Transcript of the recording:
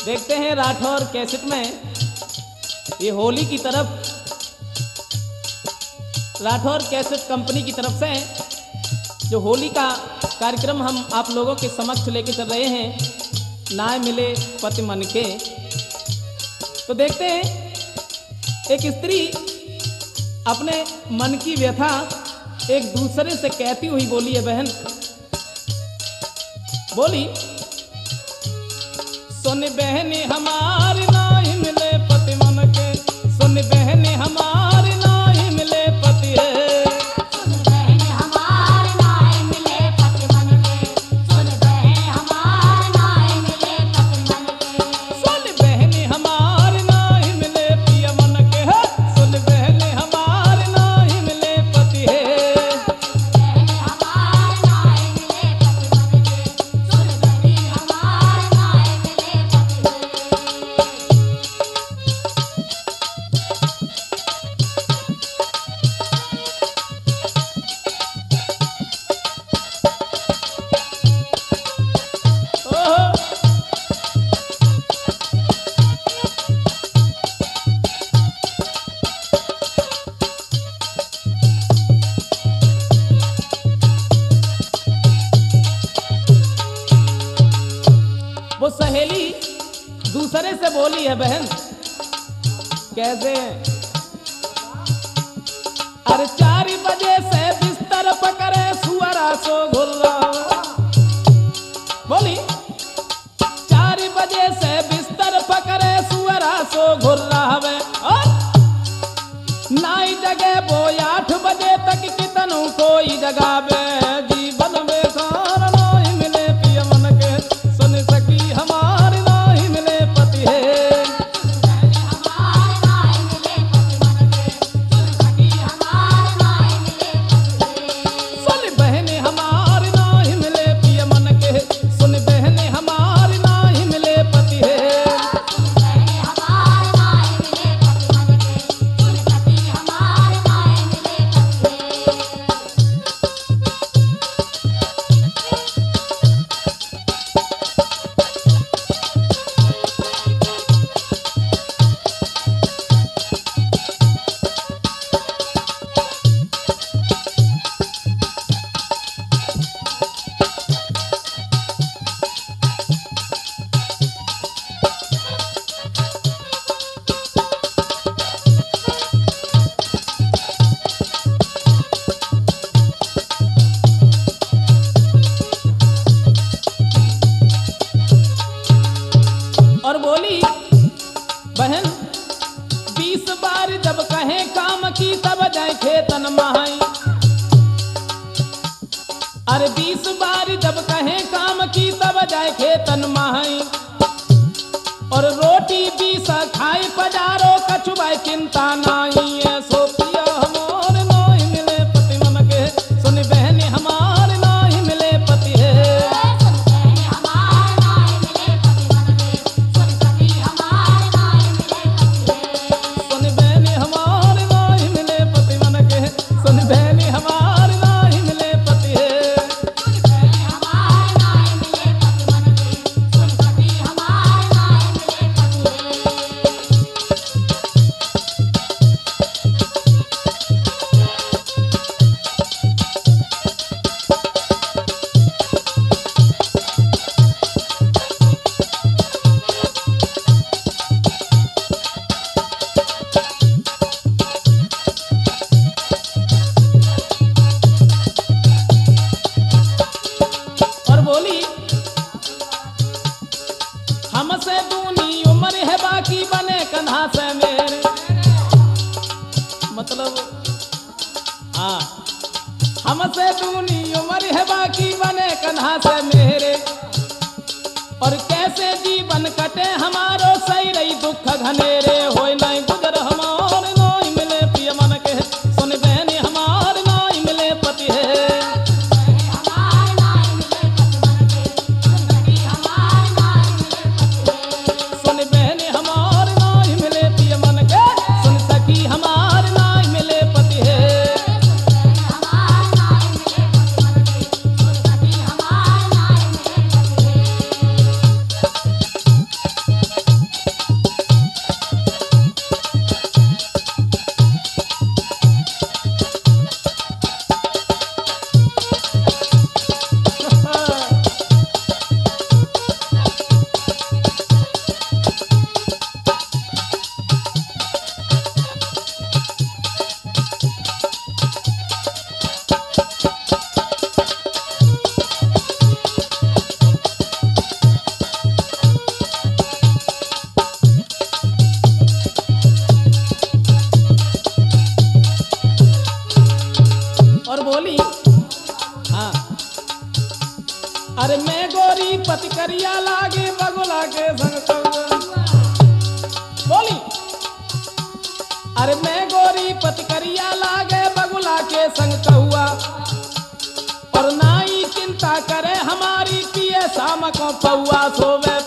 देखते हैं राठौर कैसेट में ये होली की तरफ राठौर कैसेट कंपनी की तरफ से जो होली का कार्यक्रम हम आप लोगों के समक्ष लेके चल रहे हैं, नाय मिले पति मन के। तो देखते हैं एक स्त्री अपने मन की व्यथा एक दूसरे से कहती हुई बोली है बहन, बोली सुन बहनी हमारी नाई मिले पति मन के, सुन बहनी हमारी नाई मिले पति है। वो सहेली दूसरे से बोली है बहन, कैसे? अरे 4 बजे से बिस्तर पकड़े सुअरा सो घुर्रा, बोली 4 बजे से बिस्तर पकड़े सुअरा सो घुर्रा हवे, और नाई जगे वो 8 बजे तक कितनों कोई जगावे। जीवन में सारा नाई मिले पिया मन के, सुन सकी हमारी नाई मिले पति है। सुन बहने हमारी नाई मिले पिया मन के, सुन बहने हमारी नाई मिले पति है। और बोली बहन 20 बार जब कहे काम की तब जाए खेतन महाई, अरे 20 बार जब कहे काम की तब जाए खेतन महाई, और रोटी 20 खाई पजारो कछुबाई चिंता नाई है। सो पिया हमारे नाई मिले पति मन के, सुन बहनी हमारे नाई मिले पति है। हमसे दूनी उम्र है बाकी बने कंधा से मेरे, मतलब हाँ हमसे दूनी उम्र है बाकी बने कंधा से मेरे, और कैसे जीवन कटे हमारो सही रही दुख घनेरे। होय नहीं गुजर हमारे नाई मिले पिया मन के, सुन बहनी हमारे नाई मिले पति है। गोरी पति करिया लागे बगुला के संग कौआ। बोली अरे मैं गोरी पति करिया लागे बगुला के संग कहुआ, और नाई चिंता करे हमारी पिए शाम को पौआ सोवे